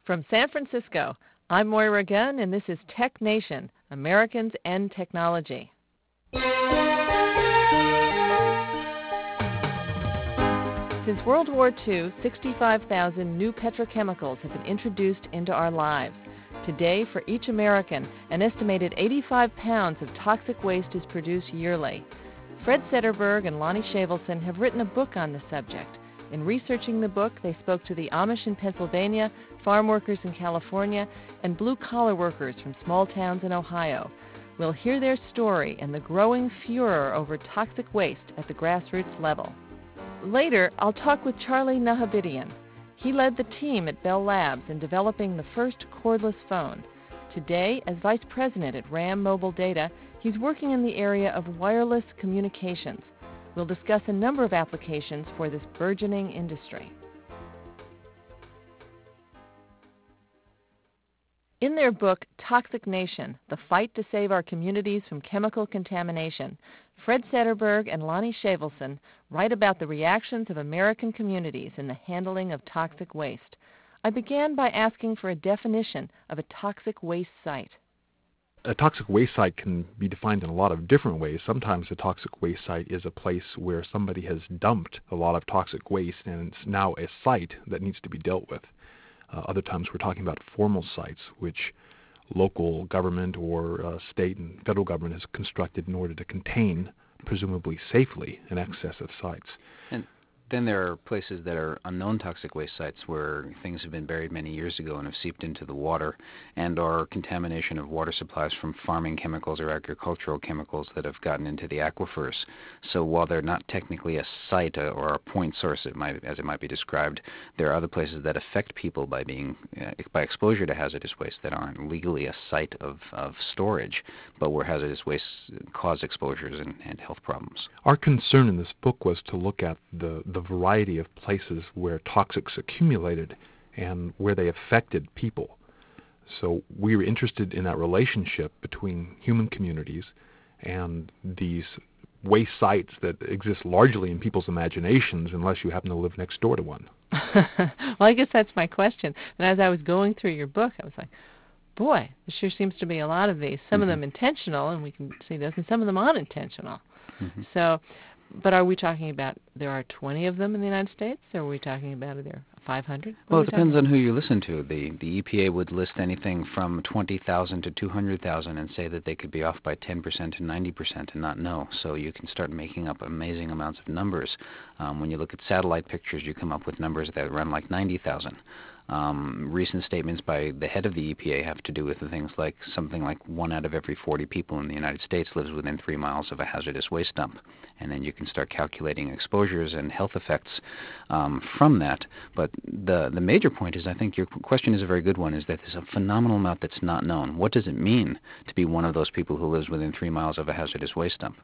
From San Francisco, I'm Moira Gunn, and this is Tech Nation, Americans and Technology. Since World War II, 65,000 new petrochemicals have been introduced into our lives. Today, for each American, an estimated 85 pounds of toxic waste is produced yearly. Fred Sederberg and Lonnie Shavelson have written a book on the subject. In researching the book, they spoke to the Amish in Pennsylvania, farm workers in California, and blue-collar workers from small towns in Ohio. We'll hear their story and the growing furor over toxic waste at the grassroots level. Later, I'll talk with Charlie Nahabidian. He led the team at Bell Labs in developing the first cordless phone. Today, as vice president at RAM Mobile Data, he's working in the area of wireless communications. We'll discuss a number of applications for this burgeoning industry. In their book, Toxic Nation, The Fight to Save Our Communities from Chemical Contamination, Fred Sederberg and Lonnie Shavelson write about the reactions of American communities in the handling of toxic waste. I began by asking for a definition of a toxic waste site. A toxic waste site can be defined in a lot of different ways. Sometimes a toxic waste site is a place where somebody has dumped a lot of toxic waste and it's now a site that needs to be dealt with. Other times we're talking about formal sites, which local government or state and federal government has constructed in order to contain, presumably safely, an excess of sites. And then there are places that are unknown toxic waste sites where things have been buried many years ago and have seeped into the water, and or contamination of water supplies from farming chemicals or agricultural chemicals that have gotten into the aquifers. So while they're not technically a site or a point source, as it might be described, there are other places that affect people by exposure to hazardous waste that aren't legally a site of storage, but where hazardous waste cause exposures and health problems. Our concern in this book was to look at the variety of places where toxics accumulated and where they affected people. So we were interested in that relationship between human communities and these waste sites that exist largely in people's imaginations unless you happen to live next door to one. Well, I guess that's my question. And as I was going through your book, I was like, boy, there sure seems to be a lot of these. Some of them intentional, and we can see those, and some of them unintentional. So, but are we talking about there are 20 of them in the United States, or are we talking about are there 500? Well, it depends on who you listen to. The EPA would list anything from 20,000 to 200,000 and say that they could be off by 10% to 90% and not know. So you can start making up amazing amounts of numbers. When you look at satellite pictures, you come up with numbers that run like 90,000. Recent statements by the head of the EPA have to do with things like something like 1 out of every 40 people in the United States lives within 3 miles of a hazardous waste dump. And then you can start calculating exposures and health effects from that. But the major point is, I think your question is a very good one, is that there's a phenomenal amount that's not known. What does it mean to be one of those people who lives within 3 miles of a hazardous waste dump?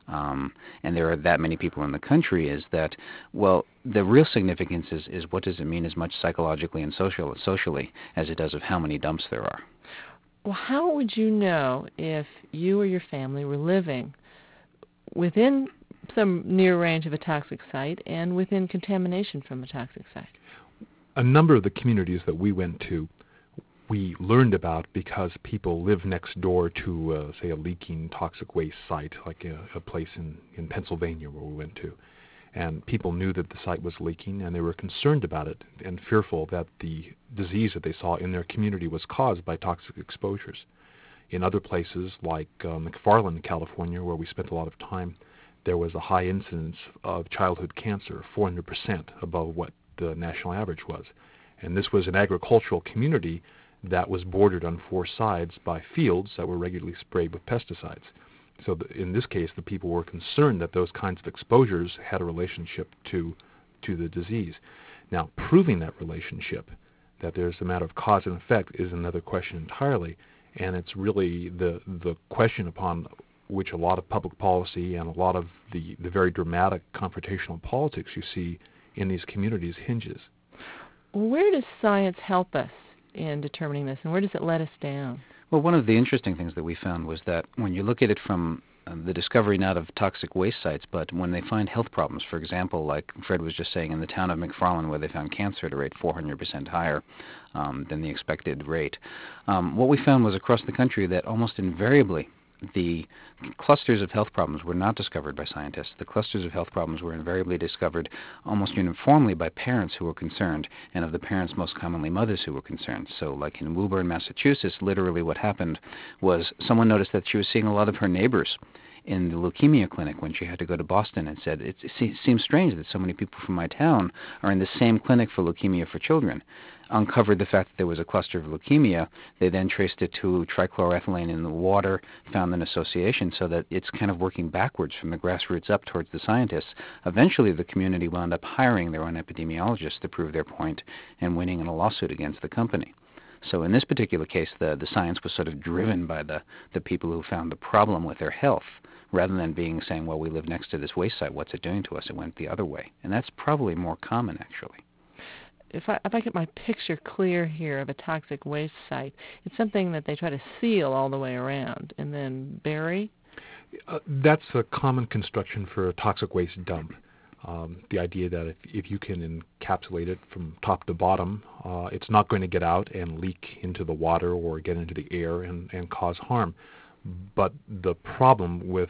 And there are that many people in the country, is that, well, the real significance is what does it mean as much psychologically and socially as it does of how many dumps there are. Well, how would you know if you or your family were living within some near range of a toxic site and within contamination from a toxic site? A number of the communities that we went to, we learned about because people live next door to, say, a leaking toxic waste site, like a place in Pennsylvania where we went to. And people knew that the site was leaking, and they were concerned about it and fearful that the disease that they saw in their community was caused by toxic exposures. In other places, like McFarland, California, where we spent a lot of time, there was a high incidence of childhood cancer, 400% above what the national average was. And this was an agricultural community that was bordered on 4 sides by fields that were regularly sprayed with pesticides. So in this case, the people were concerned that those kinds of exposures had a relationship to the disease. Now, proving that relationship, that there's a matter of cause and effect, is another question entirely, and it's really the question upon which a lot of public policy and a lot of the very dramatic confrontational politics you see in these communities hinges. Where does science help us in determining this, and where does it let us down? Well, one of the interesting things that we found was that when you look at it from the discovery not of toxic waste sites, but when they find health problems. For example, like Fred was just saying, in the town of McFarland, where they found cancer at a rate 400% higher than the expected rate. What we found was across the country that almost invariably the clusters of health problems were not discovered by scientists. The clusters of health problems were invariably discovered almost uniformly by parents who were concerned, and of the parents, most commonly mothers who were concerned. So like in Woburn, Massachusetts, literally what happened was someone noticed that she was seeing a lot of her neighbors in the leukemia clinic when she had to go to Boston, and said, it seems strange that so many people from my town are in the same clinic for leukemia for children. Uncovered the fact that there was a cluster of leukemia. They then traced it to trichloroethylene in the water, found an association, so that it's kind of working backwards from the grassroots up towards the scientists. Eventually the community wound up hiring their own epidemiologists to prove their point and winning in a lawsuit against the company. So in this particular case, the science was sort of driven by the people who found the problem with their health, rather than saying, well, we live next to this waste site, what's it doing to us? It went the other way. And that's probably more common, actually. If I get my picture clear here of a toxic waste site, it's something that they try to seal all the way around and then bury? That's a common construction for a toxic waste dump. The idea that if you can encapsulate it from top to bottom, it's not going to get out and leak into the water or get into the air and cause harm. But the problem with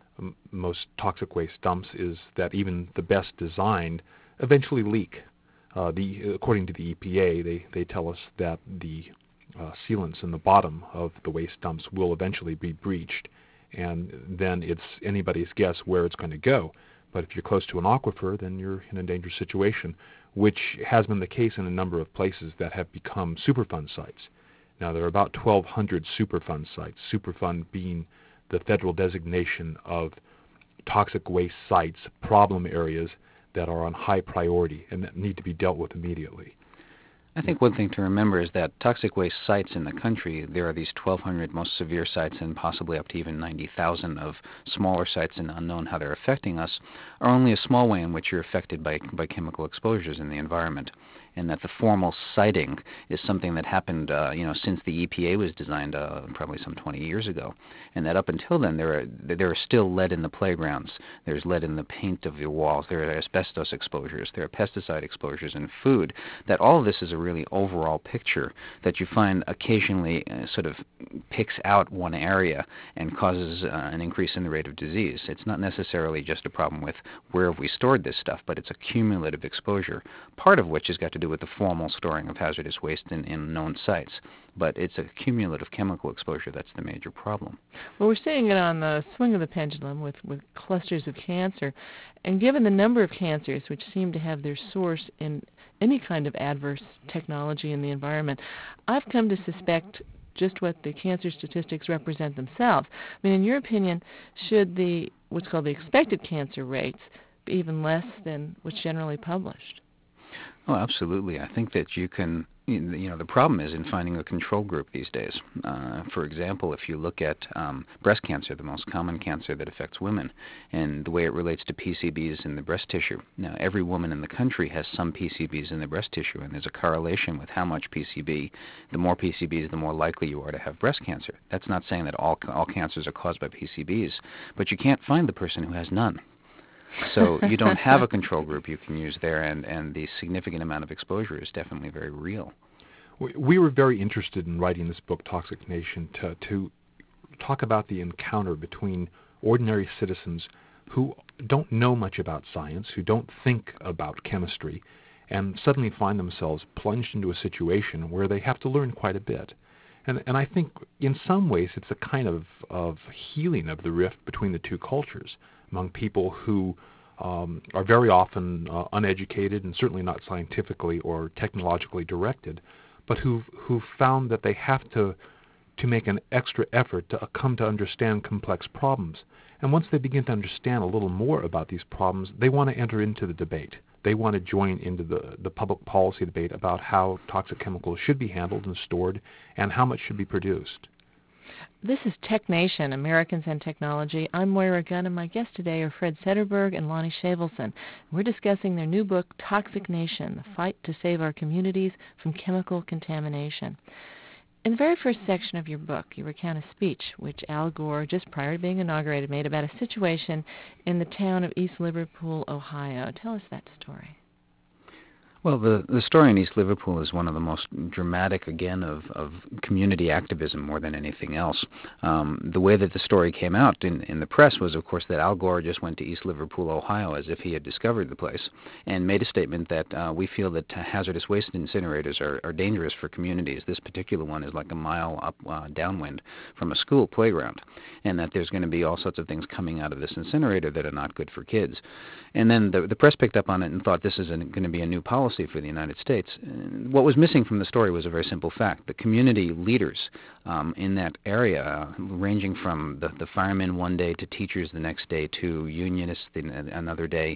most toxic waste dumps is that even the best designed eventually leak. According to the EPA, they tell us that the sealants in the bottom of the waste dumps will eventually be breached, and then it's anybody's guess where it's going to go. But if you're close to an aquifer, then you're in a dangerous situation, which has been the case in a number of places that have become Superfund sites. Now, there are about 1,200 Superfund sites, Superfund being the federal designation of toxic waste sites, problem areas that are on high priority and that need to be dealt with immediately. I think one thing to remember is that toxic waste sites in the country, there are these 1,200 most severe sites and possibly up to even 90,000 of smaller sites, and unknown how they're affecting us, are only a small way in which you're affected by chemical exposures in the environment. And that the formal siting is something that happened, since the EPA was designed probably some 20 years ago. And that up until then, there are still lead in the playgrounds. There's lead in the paint of your walls. There are asbestos exposures. There are pesticide exposures in food. That all of this is a really overall picture that you find occasionally sort of picks out one area and causes an increase in the rate of disease. It's not necessarily just a problem with where have we stored this stuff, but it's a cumulative exposure, part of which has got to do with the formal storing of hazardous waste in known sites. But it's a cumulative chemical exposure that's the major problem. Well, we're seeing it on the swing of the pendulum with clusters of cancer. And given the number of cancers which seem to have their source in any kind of adverse technology in the environment, I've come to suspect just what the cancer statistics represent themselves. I mean, in your opinion, should what's called the expected cancer rates be even less than what's generally published? Oh, absolutely. I think that you can, the problem is in finding a control group these days. For example, if you look at breast cancer, the most common cancer that affects women, and the way it relates to PCBs in the breast tissue. Now, every woman in the country has some PCBs in the breast tissue, and there's a correlation with how much PCB. The more PCBs, the more likely you are to have breast cancer. That's not saying that all cancers are caused by PCBs, but you can't find the person who has none. So you don't have a control group you can use there, and the significant amount of exposure is definitely very real. We were very interested in writing this book, Toxic Nation, to talk about the encounter between ordinary citizens who don't know much about science, who don't think about chemistry, and suddenly find themselves plunged into a situation where they have to learn quite a bit. And I think in some ways it's a kind of healing of the rift between the two cultures, among people who are very often uneducated and certainly not scientifically or technologically directed, but who found that they have to make an extra effort to come to understand complex problems. And once they begin to understand a little more about these problems, they want to enter into the debate. They want to join into the public policy debate about how toxic chemicals should be handled and stored and how much should be produced. This is Tech Nation, Americans and Technology. I'm Moira Gunn, and my guests today are Fred Sederberg and Lonnie Shavelson. We're discussing their new book, Toxic Nation, The Fight to Save Our Communities from Chemical Contamination. In the very first section of your book, you recount a speech which Al Gore, just prior to being inaugurated, made about a situation in the town of East Liverpool, Ohio. Tell us that story. Well, the story in East Liverpool is one of the most dramatic, again, of community activism more than anything else. The way that the story came out in the press was, of course, that Al Gore just went to East Liverpool, Ohio, as if he had discovered the place, and made a statement that we feel that hazardous waste incinerators are dangerous for communities. This particular one is like a mile up downwind from a school playground, and that there's going to be all sorts of things coming out of this incinerator that are not good for kids. And then the press picked up on it and thought this is going to be a new policy for the United States. What was missing from the story was a very simple fact. The community leaders in that area, ranging from the firemen one day to teachers the next day to unionists another day,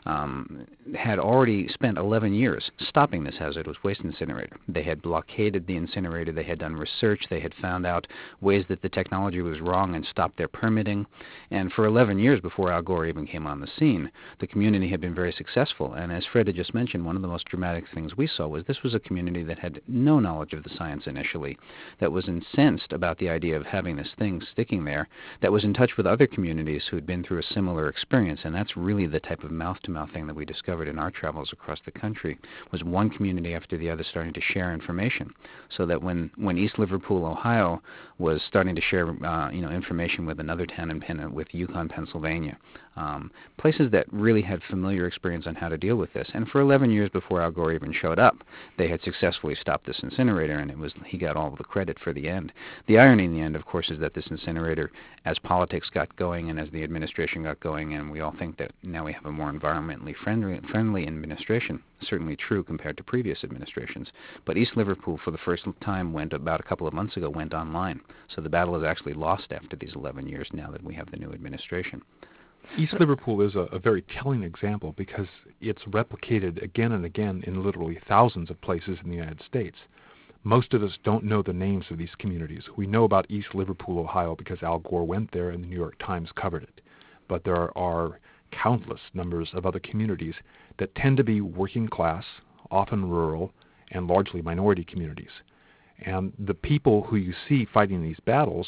had already spent 11 years stopping this hazardous waste incinerator. They had blockaded the incinerator. They had done research. They had found out ways that the technology was wrong and stopped their permitting. And for 11 years before Al Gore even came on the scene, the community had been very successful. And as Fred had just mentioned, one of the most dramatic things we saw was this was a community that had no knowledge of the science initially, that was incensed about the idea of having this thing sticking there, that was in touch with other communities who had been through a similar experience. And that's really the type of mouth-to-mouth thing that we discovered in our travels across the country, was one community after the other starting to share information, so that when East Liverpool, Ohio was starting to share information with another town in with Yukon, Pennsylvania, places that really had familiar experience on how to deal with this. And for 11 years before Al Gore even showed up, they had successfully stopped this incinerator, and he got all of the credit for the end. The irony in the end, of course, is that this incinerator, as politics got going and as the administration got going, and we all think that now we have a more environmentally friendly administration, certainly true compared to previous administrations. But East Liverpool, for the first time, about a couple of months ago, went online. So the battle is actually lost after these 11 years now that we have the new administration. East Liverpool is a very telling example because it's replicated again and again in literally thousands of places in the United States. Most of us don't know the names of these communities. We know about East Liverpool, Ohio, because Al Gore went there and the New York Times covered it. But there are countless numbers of other communities that tend to be working class, often rural, and largely minority communities. And the people who you see fighting these battles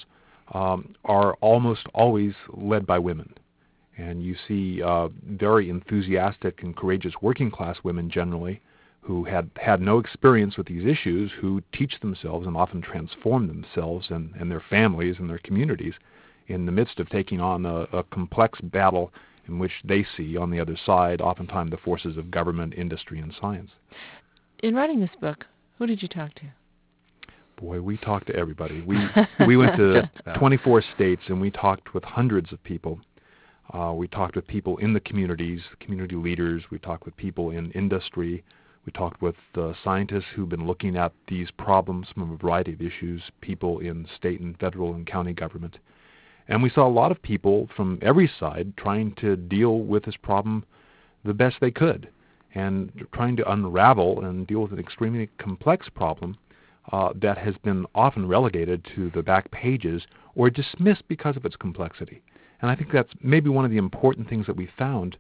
are almost always led by women. And you see very enthusiastic and courageous working class women generally who had no experience with these issues, who teach themselves and often transform themselves and their families and their communities in the midst of taking on a complex battle in which they see on the other side oftentimes the forces of government, industry, and science. In writing this book, who did you talk to? Boy, we talked to everybody. We went to 24 states and we talked with hundreds of people. We talked with people in the communities, community leaders. We talked with people in industry. We talked with scientists who've been looking at these problems from a variety of issues, people in state and federal and county government. And we saw a lot of people from every side trying to deal with this problem the best they could and trying to unravel and deal with an extremely complex problem that has been often relegated to the back pages or dismissed because of its complexity. And I think that's maybe one of the important things that we found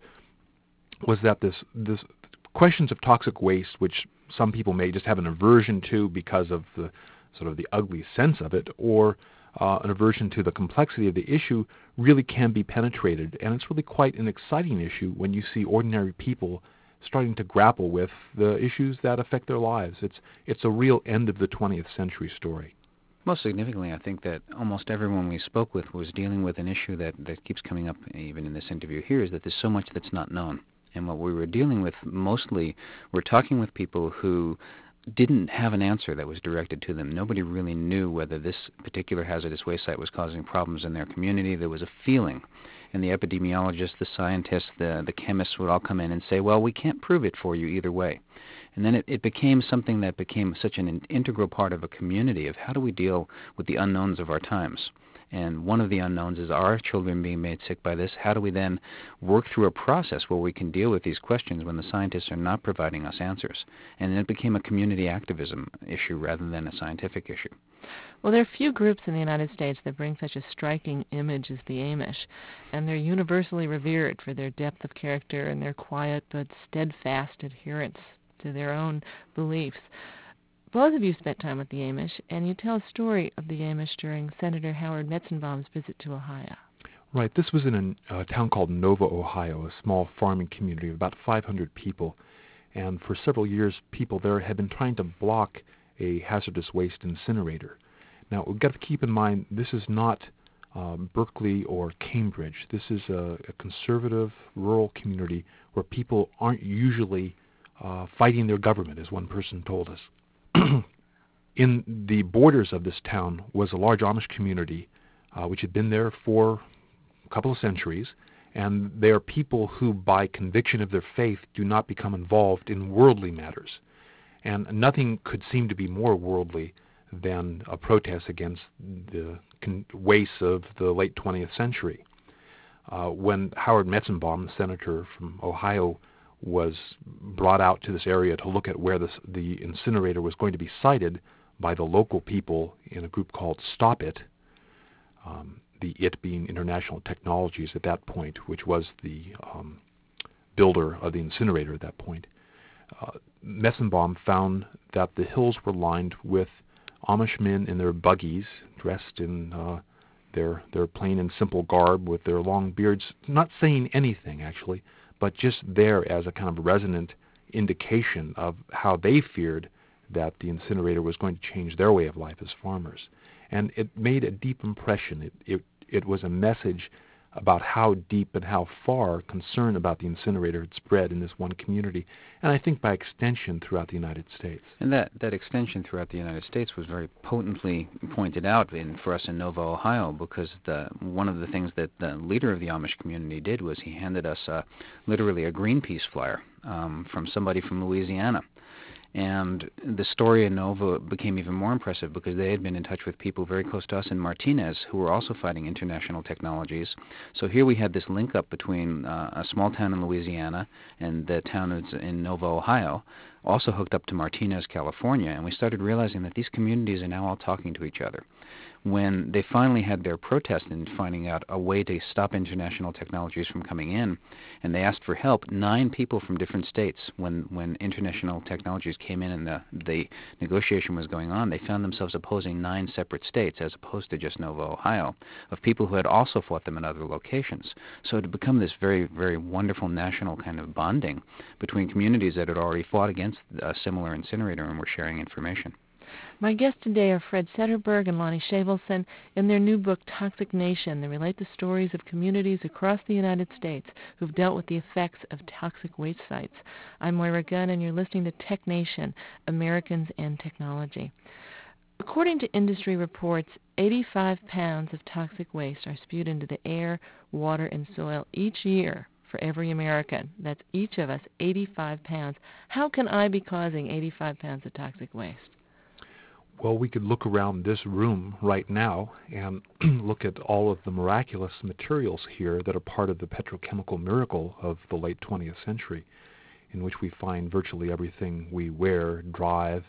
was that this questions of toxic waste, which some people may just have an aversion to because of the sort of the ugly sense of it, or an aversion to the complexity of the issue, really can be penetrated. And it's really quite an exciting issue when you see ordinary people starting to grapple with the issues that affect their lives. It's a real end of the 20th century story. Most significantly, I think that almost everyone we spoke with was dealing with an issue that keeps coming up even in this interview here, is that there's so much that's not known. And what we were dealing with mostly, we're talking with people who didn't have an answer that was directed to them. Nobody really knew whether this particular hazardous waste site was causing problems in their community. There was a feeling. And the epidemiologists, the scientists, the chemists would all come in and say, well, we can't prove it for you either way. And then it became something that became such an integral part of a community of how do we deal with the unknowns of our times. And one of the unknowns is, are children being made sick by this? How do we then work through a process where we can deal with these questions when the scientists are not providing us answers? And then it became a community activism issue rather than a scientific issue. Well, there are few groups in the United States that bring such a striking image as the Amish, and they're universally revered for their depth of character and their quiet but steadfast adherence to their own beliefs. Both of you spent time with the Amish, and you tell a story of the Amish during Senator Howard Metzenbaum's visit to Ohio. Right. This was in a town called Nova, Ohio, a small farming community of about 500 people. And for several years, people there had been trying to block a hazardous waste incinerator. Now, we've got to keep in mind, this is not Berkeley or Cambridge. This is a conservative rural community where people aren't usually fighting their government, as one person told us. In the borders of this town was a large Amish community which had been there for a couple of centuries, and they are people who, by conviction of their faith, do not become involved in worldly matters. And nothing could seem to be more worldly than a protest against the waste of the late 20th century. When Howard Metzenbaum, the senator from Ohio, was brought out to this area to look at where the incinerator was going to be sited by the local people in a group called Stop It, the it being International Technologies at that point, which was the builder of the incinerator at that point, Metzenbaum found that the hills were lined with Amish men in their buggies, dressed in their plain and simple garb with their long beards, not saying anything actually, but just there as a kind of resonant indication of how they feared that the incinerator was going to change their way of life as farmers. And it made a deep impression. It was a message about how deep and how far concern about the incinerator had spread in this one community, and I think by extension throughout the United States. And that extension throughout the United States was very potently pointed out for us in Nova, Ohio, because one of the things that the leader of the Amish community did was he handed us literally a Greenpeace flyer from somebody from Louisiana. And the story in Nova became even more impressive because they had been in touch with people very close to us in Martinez who were also fighting International Technologies. So here we had this link up between a small town in Louisiana and the town in Nova, Ohio, also hooked up to Martinez, California, and we started realizing that these communities are now all talking to each other. When they finally had their protest in finding out a way to stop International Technologies from coming in, and they asked for help, 9 people from different states, when International Technologies came in and the negotiation was going on, they found themselves opposing 9 separate states as opposed to just Nova, Ohio, of people who had also fought them in other locations. So it had become this very, very wonderful national kind of bonding between communities that had already fought against a similar incinerator and were sharing information. My guests today are Fred Setterberg and Lonnie Shavelson. In their new book, Toxic Nation, they relate the stories of communities across the United States who've dealt with the effects of toxic waste sites. I'm Moira Gunn, and you're listening to Tech Nation, Americans and Technology. According to industry reports, 85 pounds of toxic waste are spewed into the air, water, and soil each year for every American. That's each of us, 85 pounds. How can I be causing 85 pounds of toxic waste? Well, we could look around this room right now and look at all of the miraculous materials here that are part of the petrochemical miracle of the late 20th century, in which we find virtually everything we wear, drive,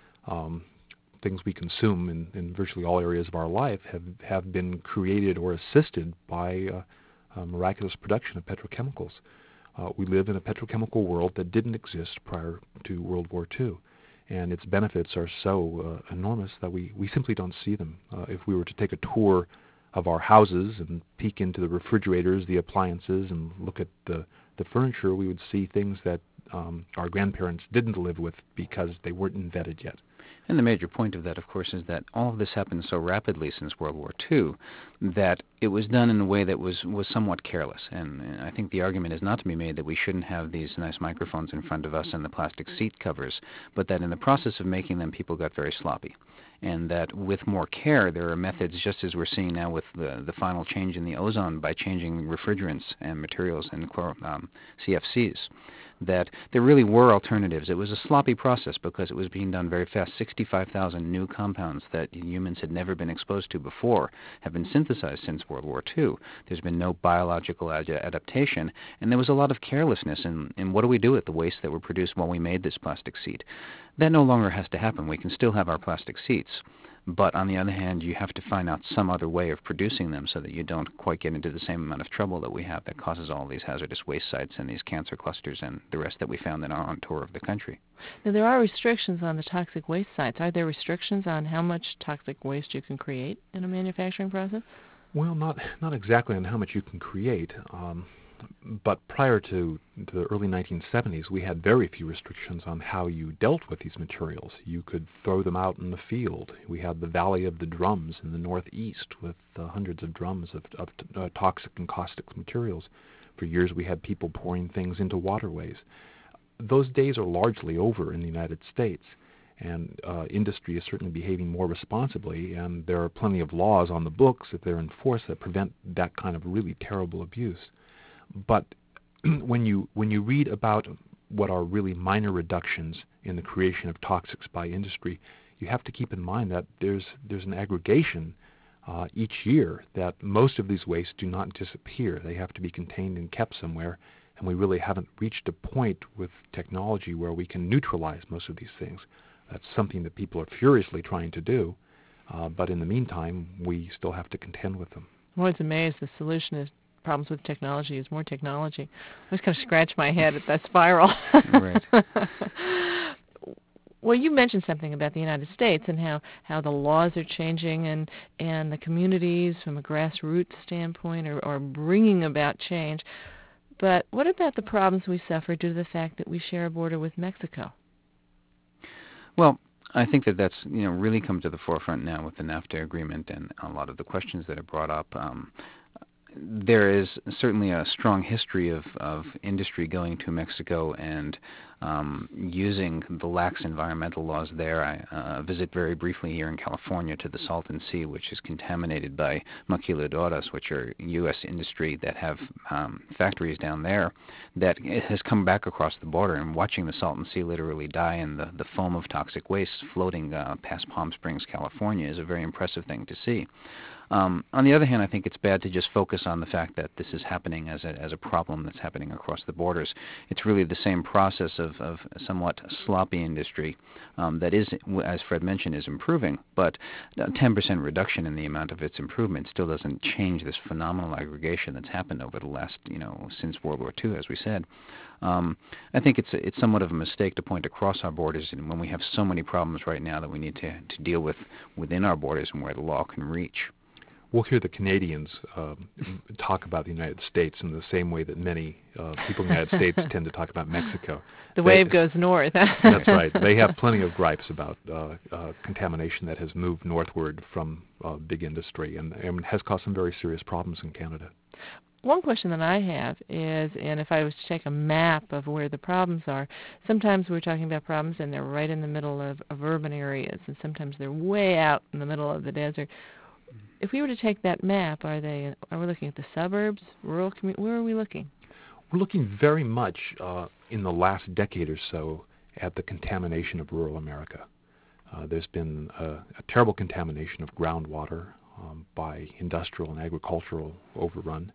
things we consume in virtually all areas of our life have been created or assisted by miraculous production of petrochemicals. We live in a petrochemical world that didn't exist prior to World War II. And its benefits are so enormous that we simply don't see them. If we were to take a tour of our houses and peek into the refrigerators, the appliances, and look at the furniture, we would see things that our grandparents didn't live with because they weren't invented yet. And the major point of that, of course, is that all of this happened so rapidly since World War II that it was done in a way that was somewhat careless. And I think the argument is not to be made that we shouldn't have these nice microphones in front of us and the plastic seat covers, but that in the process of making them, people got very sloppy. And that with more care, there are methods, just as we're seeing now with the final change in the ozone by changing refrigerants and materials and CFCs, that there really were alternatives. It was a sloppy process because it was being done very fast. 65,000 new compounds that humans had never been exposed to before have been synthesized since World War II. There's been no biological adaptation, and there was a lot of carelessness in what do we do with the waste that were produced while we made this plastic seat. That no longer has to happen. We can still have our plastic seats. But on the other hand, you have to find out some other way of producing them so that you don't quite get into the same amount of trouble that we have that causes all these hazardous waste sites and these cancer clusters and the rest that we found in our own tour of the country. Now, there are restrictions on the toxic waste sites. Are there restrictions on how much toxic waste you can create in a manufacturing process? Well, not exactly on how much you can create. But prior to the early 1970s, we had very few restrictions on how you dealt with these materials. You could throw them out in the field. We had the Valley of the Drums in the northeast with hundreds of drums of toxic and caustic materials. For years, we had people pouring things into waterways. Those days are largely over in the United States, and industry is certainly behaving more responsibly, and there are plenty of laws on the books, if they're enforced, that prevent that kind of really terrible abuse. But when you read about what are really minor reductions in the creation of toxics by industry, you have to keep in mind that there's an aggregation each year, that most of these wastes do not disappear. They have to be contained and kept somewhere, and we really haven't reached a point with technology where we can neutralize most of these things. That's something that people are furiously trying to do, but in the meantime, we still have to contend with them. I'm always amazed the solution is problems with technology is more technology. I just kind of scratch my head at that spiral. Right. Well, you mentioned something about the United States and how the laws are changing and the communities from a grassroots standpoint are bringing about change. But what about the problems we suffer due to the fact that we share a border with Mexico? Well, I think that's really come to the forefront now with the NAFTA agreement and a lot of the questions that are brought up. There is certainly a strong history of industry going to Mexico and using the lax environmental laws there. I visit very briefly here in California to the Salton Sea, which is contaminated by maquiladoras, which are U.S. industry that have factories down there that has come back across the border, and watching the Salton Sea literally die and the foam of toxic waste floating past Palm Springs, California is a very impressive thing to see. On the other hand, I think it's bad to just focus on the fact that this is happening as a problem that's happening across the borders. It's really the same process of somewhat sloppy industry that is, as Fred mentioned, is improving, but a 10% reduction in the amount of its improvement still doesn't change this phenomenal aggregation that's happened over the last, since World War II, as we said. I think it's somewhat of a mistake to point across our borders, and when we have so many problems right now that we need to deal with within our borders and where the law can reach. We'll hear the Canadians talk about the United States in the same way that many people in the United States tend to talk about Mexico. The wave goes north. That's right. They have plenty of gripes about contamination that has moved northward from big industry and has caused some very serious problems in Canada. One question that I have is, and if I was to take a map of where the problems are, sometimes we're talking about problems and they're right in the middle of urban areas, and sometimes they're way out in the middle of the desert. If we were to take that map, are we looking at the suburbs, rural community? Where are we looking? We're looking very much in the last decade or so at the contamination of rural America. There's been a terrible contamination of groundwater by industrial and agricultural overrun.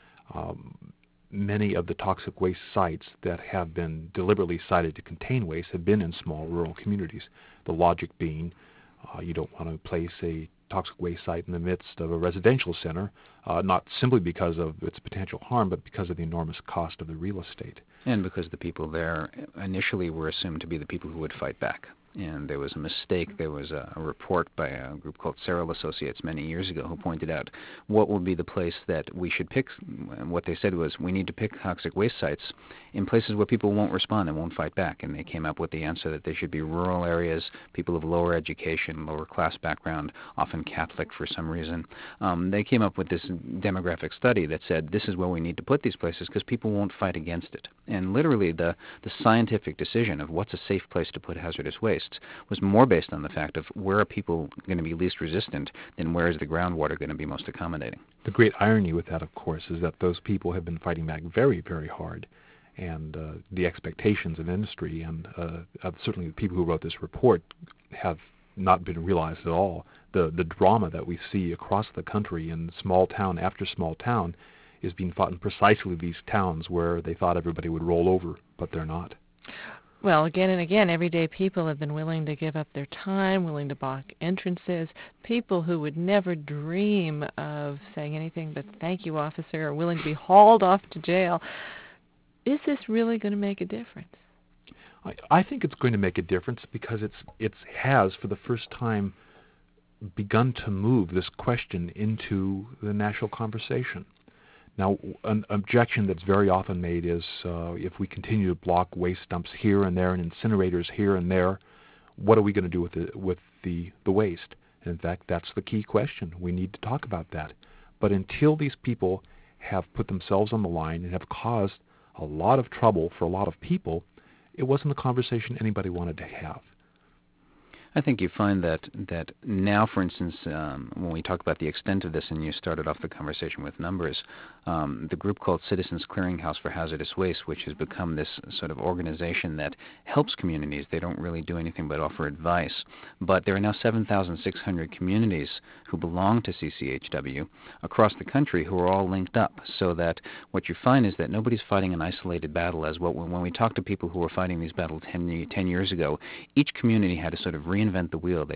Many of the toxic waste sites that have been deliberately sited to contain waste have been in small rural communities. The logic being you don't want to place a toxic waste site in the midst of a residential center, not simply because of its potential harm, but because of the enormous cost of the real estate. And because the people there initially were assumed to be the people who would fight back. And there was a mistake. There was a report by a group called Searle Associates many years ago who pointed out what would be the place that we should pick. And what they said was we need to pick toxic waste sites in places where people won't respond and won't fight back. And they came up with the answer that they should be rural areas, people of lower education, lower class background, often Catholic for some reason. They came up with this demographic study that said this is where we need to put these places because people won't fight against it. And literally the scientific decision of what's a safe place to put hazardous waste was more based on the fact of where are people going to be least resistant than where is the groundwater going to be most accommodating. The great irony with that, of course, is that those people have been fighting back very, very hard, and the expectations of industry and certainly the people who wrote this report have not been realized at all. The drama that we see across the country in small town after small town is being fought in precisely these towns where they thought everybody would roll over, but they're not. Well, again and again, everyday people have been willing to give up their time, willing to block entrances. People who would never dream of saying anything but "thank you, officer," are willing to be hauled off to jail. Is this really going to make a difference? I think it's going to make a difference because it has, for the first time, begun to move this question into the national conversation. Now, an objection that's very often made is if we continue to block waste dumps here and there and incinerators here and there, what are we going to do with the waste? And in fact, that's the key question. We need to talk about that. But until these people have put themselves on the line and have caused a lot of trouble for a lot of people, it wasn't a conversation anybody wanted to have. I think you find that now, for instance, when we talk about the extent of this, and you started off the conversation with numbers, the group called Citizens Clearinghouse for Hazardous Waste, which has become this sort of organization that helps communities. They don't really do anything but offer advice. But there are now 7,600 communities who belong to CCHW across the country who are all linked up, so that what you find is that nobody's fighting an isolated battle. When we talk to people who were fighting these battles 10 years ago, each community had to sort of reinvent the wheel.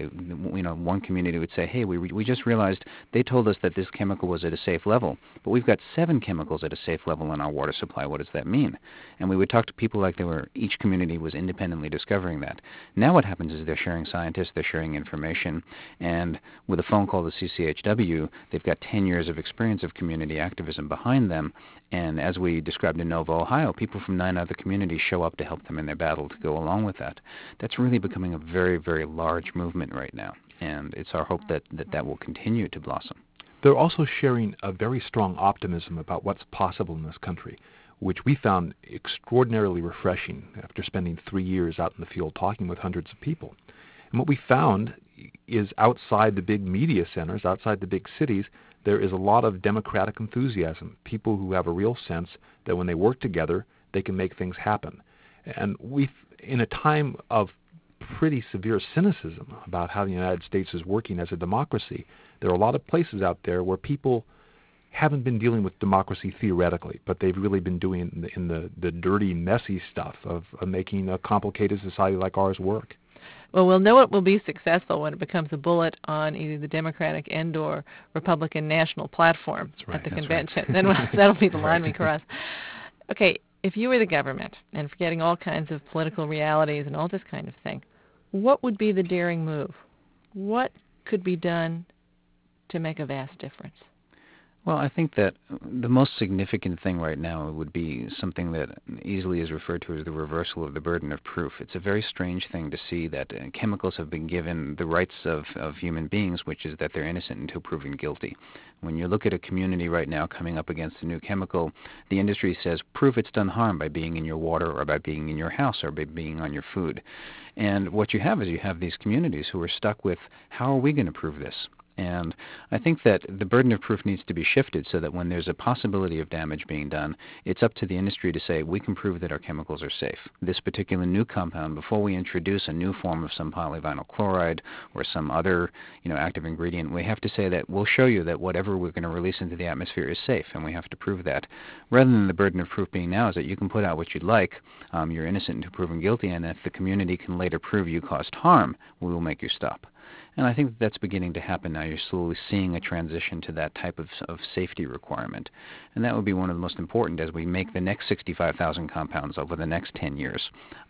One community would say, hey, we just realized they told us that this chemical was at a safe level, but we've got 7 chemicals at a safe level in our water supply. What does that mean? And we would talk to people like each community was independently discovering that. Now what happens is they're sharing scientists, they're sharing information, and with a phone call to CCHW, they've got 10 years of experience of community activism behind them. And as we described in Nova, Ohio, people from 9 other communities show up to help them in their battle to go along with that. That's really becoming a very, very large movement right now, and it's our hope that will continue to blossom. They're also sharing a very strong optimism about what's possible in this country, which we found extraordinarily refreshing after spending 3 years out in the field talking with hundreds of people. And what we found is outside the big media centers, outside the big cities, there is a lot of democratic enthusiasm, people who have a real sense that when they work together, they can make things happen. And in a time of pretty severe cynicism about how the United States is working as a democracy, there are a lot of places out there where people haven't been dealing with democracy theoretically, but they've really been doing in the dirty, messy stuff of making a complicated society like ours work. Well, we'll know it will be successful when it becomes a bullet on either the Democratic and or Republican national platform at the convention. Right. Then that'll be the line we cross. Okay, if you were the government, and forgetting all kinds of political realities and all this kind of thing, what would be the daring move? What could be done to make a vast difference? Well, I think that the most significant thing right now would be something that easily is referred to as the reversal of the burden of proof. It's a very strange thing to see that chemicals have been given the rights of human beings, which is that they're innocent until proven guilty. When you look at a community right now coming up against a new chemical, the industry says, prove it's done harm by being in your water or by being in your house or by being on your food. And what you have is you have these communities who are stuck with, how are we going to prove this? And I think that the burden of proof needs to be shifted so that when there's a possibility of damage being done, it's up to the industry to say, we can prove that our chemicals are safe. This particular new compound, before we introduce a new form of some polyvinyl chloride or some other active ingredient, we have to say that we'll show you that whatever we're going to release into the atmosphere is safe, and we have to prove that. Rather than the burden of proof being now is that you can put out what you'd like, you're innocent until proven guilty, and if the community can later prove you caused harm, we will make you stop. And I think that's beginning to happen now. You're slowly seeing a transition to that type of safety requirement. And that would be one of the most important as we make the next 65,000 compounds over the next 10 years,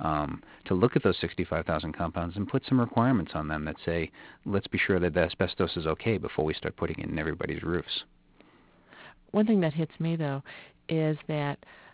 to look at those 65,000 compounds and put some requirements on them that say, let's be sure that the asbestos is okay before we start putting it in everybody's roofs. One thing that hits me, though, is that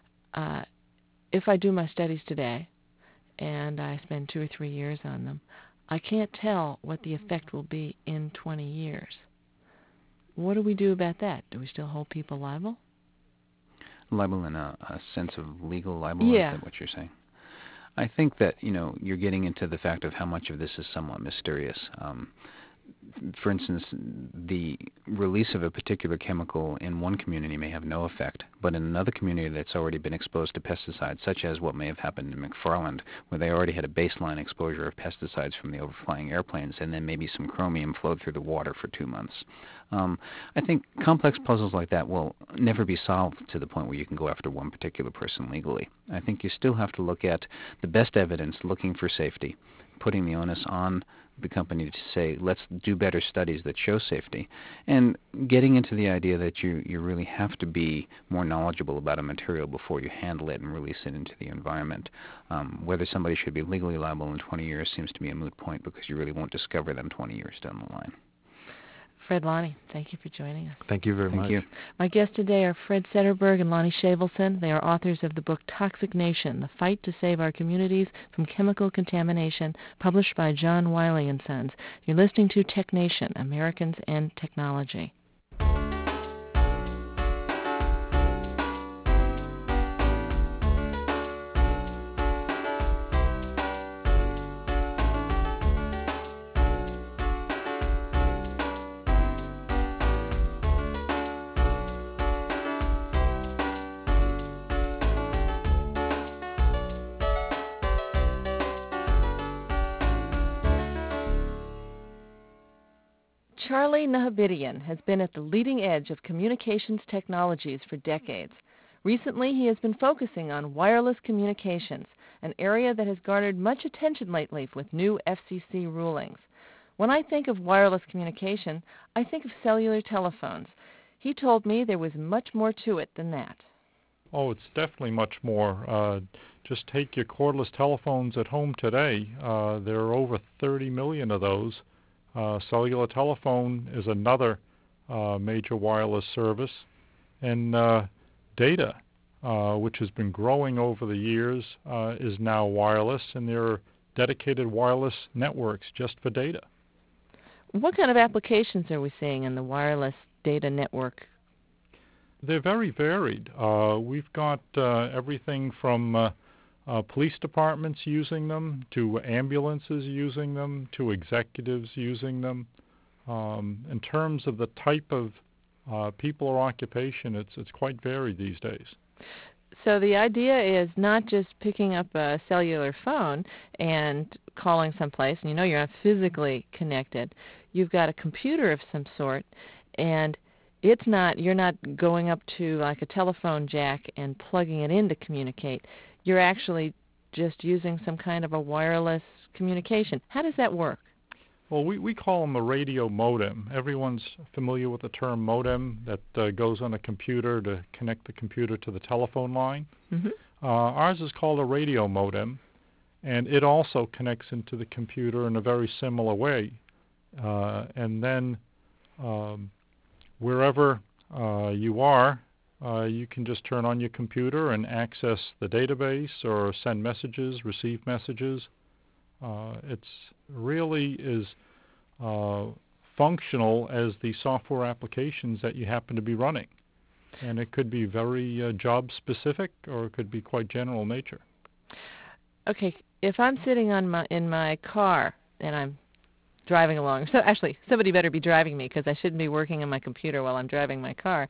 if I do my studies today and I spend 2 or 3 years on them, I can't tell what the effect will be in 20 years. What do we do about that? Do we still hold people liable? Liable in a sense of legal libel? Yeah. Is that what you're saying? I think that, you're getting into the fact of how much of this is somewhat mysterious. for instance, the release of a particular chemical in one community may have no effect, but in another community that's already been exposed to pesticides, such as what may have happened in McFarland, where they already had a baseline exposure of pesticides from the overflying airplanes, and then maybe some chromium flowed through the water for 2 months. I think complex puzzles like that will never be solved to the point where you can go after one particular person legally. I think you still have to look at the best evidence, looking for safety, putting the onus on the company to say, let's do better studies that show safety, and getting into the idea that you really have to be more knowledgeable about a material before you handle it and release it into the environment. Whether somebody should be legally liable in 20 years seems to be a moot point, because you really won't discover them 20 years down the line. Fred Lonnie, thank you for joining us. Thank you very much. Thank you. My guests today are Fred Sederberg and Lonnie Shavelson. They are authors of the book Toxic Nation, The Fight to Save Our Communities from Chemical Contamination, published by John Wiley & Sons. You're listening to Tech Nation, Americans and Technology. Charlie Nahabidian has been at the leading edge of communications technologies for decades. Recently, he has been focusing on wireless communications, an area that has garnered much attention lately with new FCC rulings. When I think of wireless communication, I think of cellular telephones. He told me there was much more to it than that. Oh, it's definitely much more. Just take your cordless telephones at home today. There are over 30 million of those. Cellular telephone is another major wireless service. And data, which has been growing over the years, is now wireless, and there are dedicated wireless networks just for data. What kind of applications are we seeing in the wireless data network? They're very varied. We've got everything from police departments using them, to ambulances using them, to executives using them. In terms of the type of people or occupation, it's quite varied these days. So the idea is not just picking up a cellular phone and calling someplace, and you know you're not physically connected. You've got a computer of some sort, and you're not going up to like a telephone jack and plugging it in to communicate. You're actually just using some kind of a wireless communication. How does that work? Well, we call them a radio modem. Everyone's familiar with the term modem that goes on a computer to connect the computer to the telephone line. Mm-hmm. Ours is called a radio modem, and it also connects into the computer in a very similar way. And then wherever you are, you can just turn on your computer and access the database or send messages, receive messages. It's really is functional as the software applications that you happen to be running. And it could be very job specific, or it could be quite general in nature. Okay, if I'm sitting in my car and I'm driving along, so actually somebody better be driving me, because I shouldn't be working on my computer while I'm driving my car.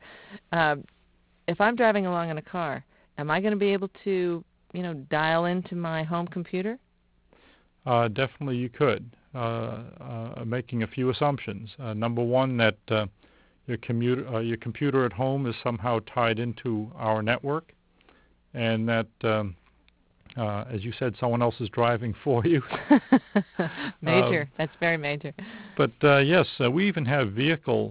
If I'm driving along in a car, am I going to be able to, dial into my home computer? Definitely you could, making a few assumptions. Number one, that your computer at home is somehow tied into our network, and that, as you said, someone else is driving for you. Major. That's very major. But yes, we even have vehicle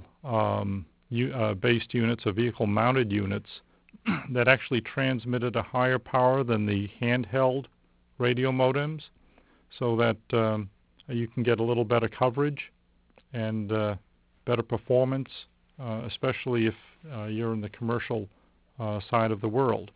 based units or vehicle-mounted units that actually transmit at a higher power than the handheld radio modems, so that you can get a little better coverage and better performance, especially if you're in the commercial side of the world.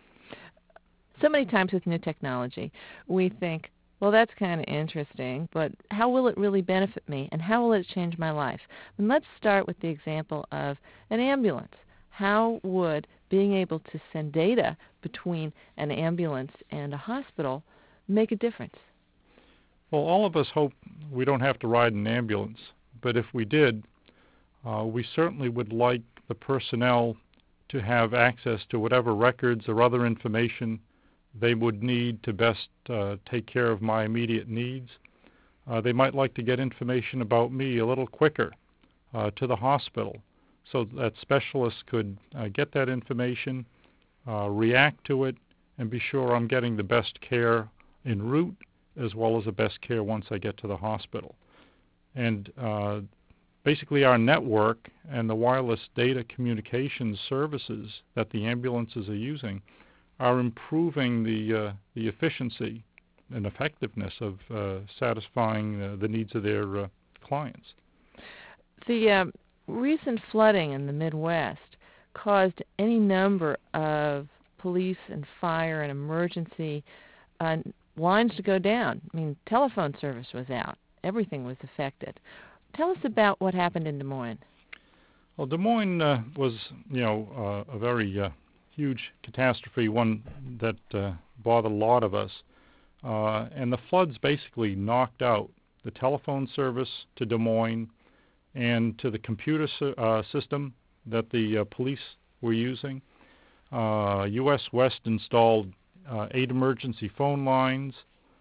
So many times with new technology, we think, well, that's kind of interesting, but how will it really benefit me, and how will it change my life? And let's start with the example of an ambulance. How would being able to send data between an ambulance and a hospital make a difference? Well, all of us hope we don't have to ride an ambulance, but if we did, we certainly would like the personnel to have access to whatever records or other information they would need to best take care of my immediate needs. They might like to get information about me a little quicker to the hospital so that specialists could get that information, react to it, and be sure I'm getting the best care en route as well as the best care once I get to the hospital. And basically our network and the wireless data communications services that the ambulances are using are improving the efficiency and effectiveness of satisfying the needs of their clients. The recent flooding in the Midwest caused any number of police and fire and emergency lines to go down. I mean, telephone service was out. Everything was affected. Tell us about what happened in Des Moines. Well, Des Moines was, a very huge catastrophe, one that bothered a lot of us. And the floods basically knocked out the telephone service to Des Moines and to the computer system that the police were using. U.S. West installed 8 emergency phone lines.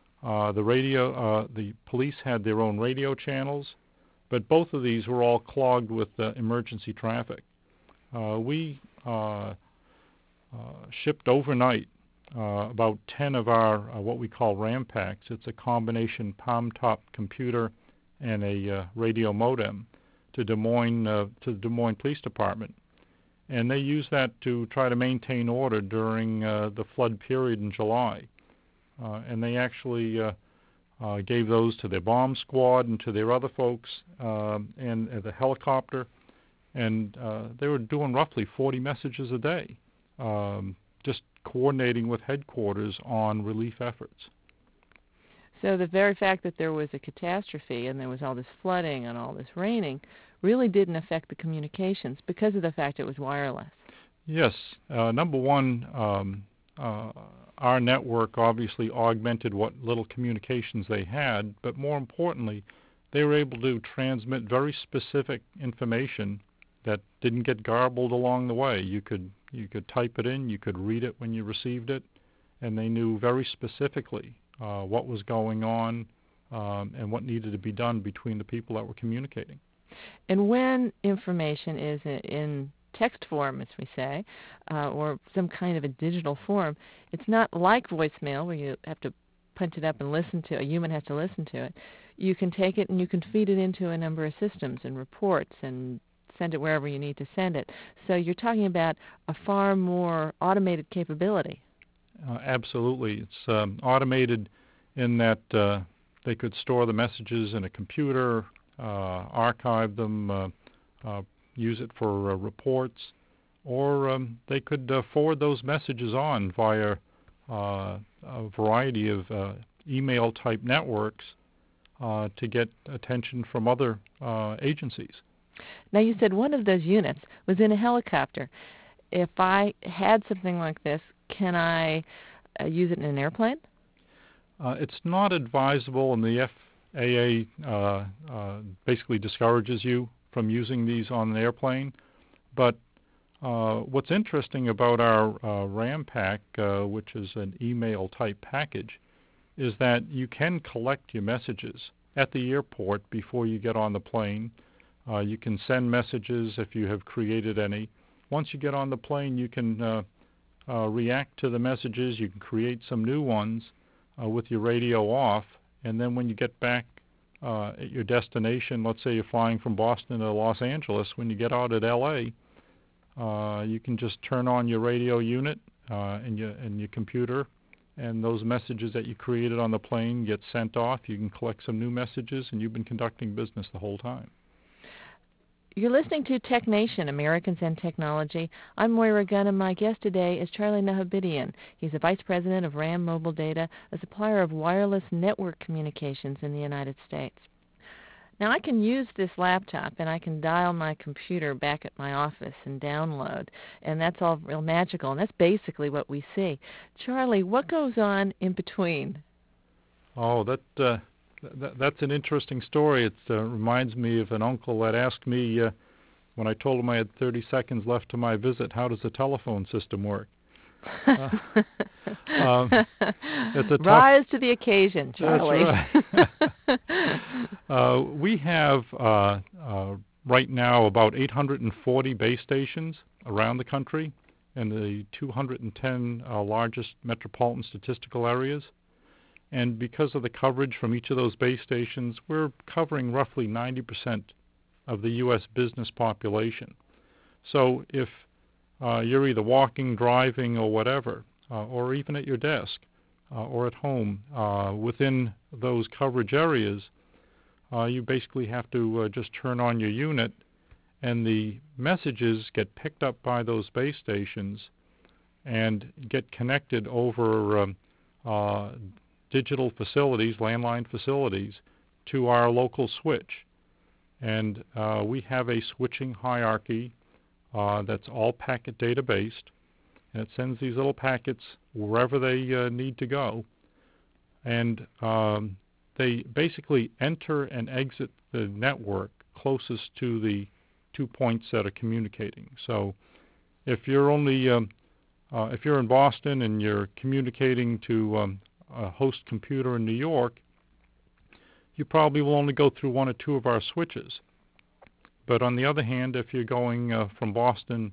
The police had their own radio channels, but both of these were all clogged with emergency traffic. We shipped overnight about 10 of our what we call RAM packs. It's a combination palm-top computer and a radio modem to the Des Moines Police Department. And they used that to try to maintain order during the flood period in July. And they actually gave those to their bomb squad and to their other folks and the helicopter. And they were doing roughly 40 messages a day, just coordinating with headquarters on relief efforts. So the very fact that there was a catastrophe and there was all this flooding and all this raining really didn't affect the communications because of the fact it was wireless. Yes. Number one, our network obviously augmented what little communications they had, but more importantly, they were able to transmit very specific information that didn't get garbled along the way. You could type it in, you could read it when you received it, and they knew very specifically what was going on and what needed to be done between the people that were communicating. And when information is in text form, as we say, or some kind of a digital form, it's not like voicemail where you have to punch it up and listen to it. A human has to listen to it. You can take it and you can feed it into a number of systems and reports and send it wherever you need to send it. So you're talking about a far more automated capability. Absolutely. It's automated in that they could store the messages in a computer, archive them, use it for reports, or they could forward those messages on via a variety of email-type networks to get attention from other agencies. Now, you said one of those units was in a helicopter. If I had something like this, can I use it in an airplane? It's not advisable, and the FAA basically discourages you from using these on an airplane. But what's interesting about our RAM pack, which is an email-type package, is that you can collect your messages at the airport before you get on the plane. You can send messages if you have created any. Once you get on the plane, you can react to the messages. You can create some new ones with your radio off, and then when you get back at your destination, let's say you're flying from Boston to Los Angeles, when you get out at L.A., you can just turn on your radio unit and your computer, and those messages that you created on the plane get sent off. You can collect some new messages, and you've been conducting business the whole time. You're listening to Tech Nation, Americans and Technology. I'm Moira Gunn, and my guest today is Charlie Nahabidian. He's the Vice President of RAM Mobile Data, a supplier of wireless network communications in the United States. Now, I can use this laptop, and I can dial my computer back at my office and download, and that's all real magical, and that's basically what we see. Charlie, what goes on in between? Oh, that That's an interesting story. It reminds me of an uncle that asked me when I told him I had 30 seconds left to my visit, how does the telephone system work? It's a Rise to the occasion, Charlie. That's right. We have right now about 840 base stations around the country in the 210 largest metropolitan statistical areas. And because of the coverage from each of those base stations, we're covering roughly 90% of the U.S. business population. So if you're either walking, driving, or whatever, or even at your desk or at home, within those coverage areas, you basically have to just turn on your unit, and the messages get picked up by those base stations and get connected over digital facilities, landline facilities, to our local switch. And we have a switching hierarchy that's all packet data based, and it sends these little packets wherever they need to go. And they basically enter and exit the network closest to the 2 points that are communicating. So if you're only if you're in Boston and you're communicating to a host computer in New York, you probably will only go through one or two of our switches. But on the other hand, if you're going from Boston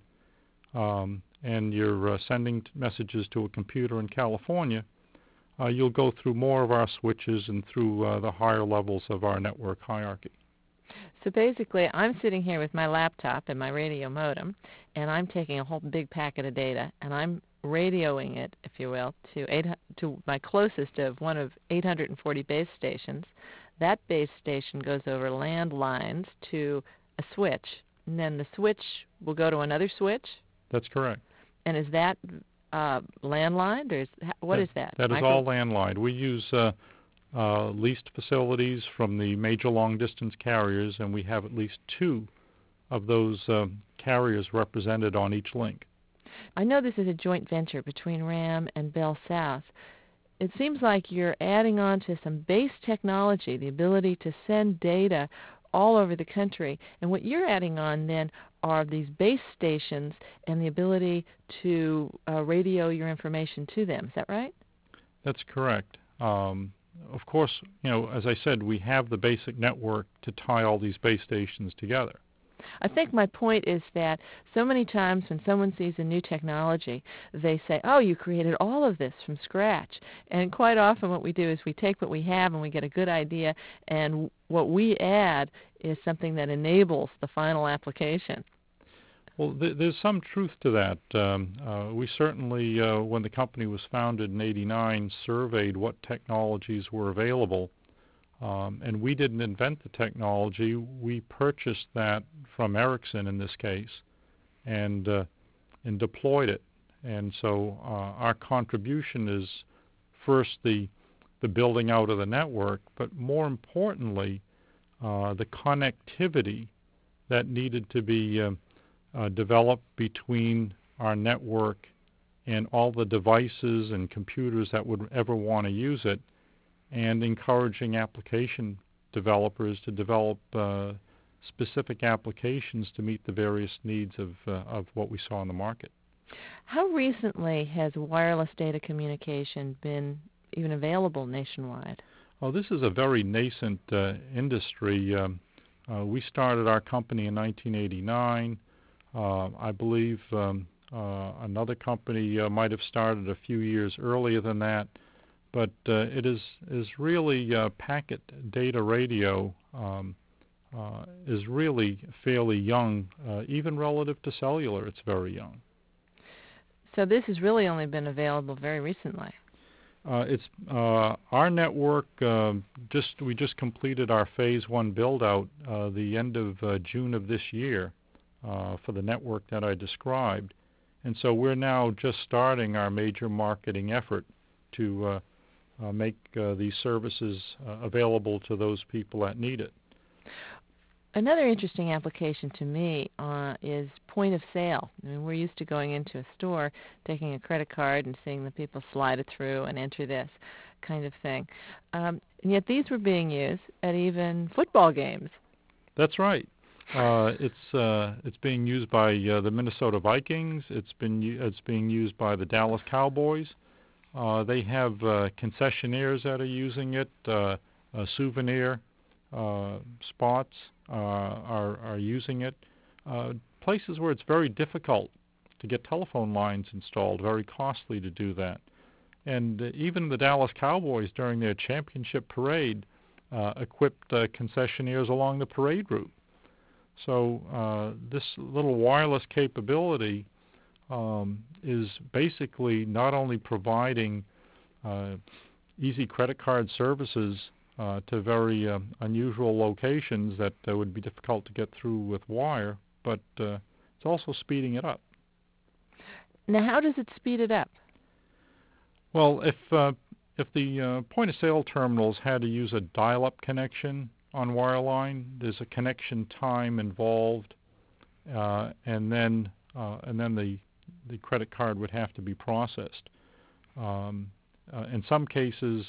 and you're sending messages to a computer in California, you'll go through more of our switches and through the higher levels of our network hierarchy. So basically, I'm sitting here with my laptop and my radio modem, and I'm taking a whole big packet of data, and I'm radioing it, if you will, to my closest of one of 840 base stations. That base station goes over landlines to a switch, and then the switch will go to another switch? That's correct. And is that landline, or what is that? That is all landline. We use leased facilities from the major long-distance carriers, and we have at least two of those carriers represented on each link. I know this is a joint venture between RAM and Bell South. It seems like you're adding on to some base technology, the ability to send data all over the country. And what you're adding on then are these base stations and the ability to radio your information to them. Is that right? That's correct. Of course, as I said, we have the basic network to tie all these base stations together. I think my point is that so many times when someone sees a new technology, they say, oh, you created all of this from scratch. And quite often what we do is we take what we have and we get a good idea, and what we add is something that enables the final application. Well, there's some truth to that. We certainly, when the company was founded in '89, surveyed what technologies were available. And we didn't invent the technology. We purchased that from Ericsson in this case and deployed it. And so our contribution is first the building out of the network, but more importantly, the connectivity that needed to be developed between our network and all the devices and computers that would ever want to use it, and encouraging application developers to develop specific applications to meet the various needs of what we saw in the market. How recently has wireless data communication been even available nationwide? Well, this is a very nascent industry. We started our company in 1989. I believe another company might have started a few years earlier than that. But it is really packet data radio is really fairly young, even relative to cellular. It's very young. So this has really only been available very recently. It's our network. We just completed our phase 1 build out the end of June of this year for the network that I described, and so we're now just starting our major marketing effort to make these services available to those people that need it. Another interesting application to me is point of sale. I mean, we're used to going into a store, taking a credit card and seeing the people slide it through and enter this. kind of thing. And yet these were being used at even football games. That's right. It's being used by the Minnesota Vikings. It's being used by the Dallas Cowboys. They have concessionaires that are using it. Souvenir spots are using it. Places where it's very difficult to get telephone lines installed, very costly to do that. And even the Dallas Cowboys, during their championship parade, equipped concessionaires along the parade route. So this little wireless capability is basically not only providing easy credit card services to very unusual locations that would be difficult to get through with wire, but it's also speeding it up. Now, how does it speed it up? Well, if the point-of-sale terminals had to use a dial-up connection on wireline, there's a connection time involved, and then the credit card would have to be processed. In some cases,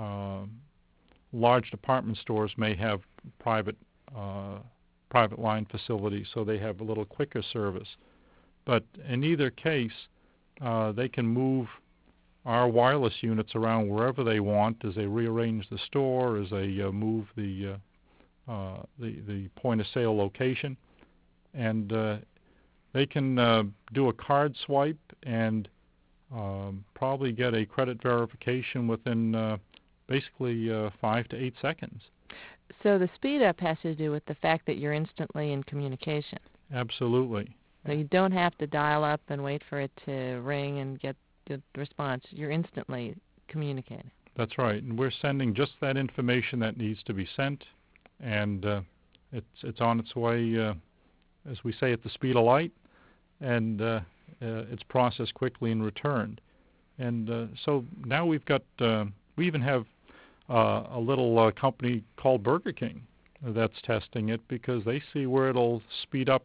large department stores may have private line facilities, so they have a little quicker service. But in either case, they can move our wireless units around wherever they want as they rearrange the store, as they move the point-of-sale location, and they can do a card swipe and probably get a credit verification within basically 5 to 8 seconds. So the speed up has to do with the fact that you're instantly in communication. Absolutely. So you don't have to dial up and wait for it to ring and get the response. You're instantly communicating. That's right, and we're sending just that information that needs to be sent, and it's on its way, as we say, at the speed of light, and it's processed quickly and returned. And so now we've got, we even have a little company called Burger King that's testing it because they see where it'll speed up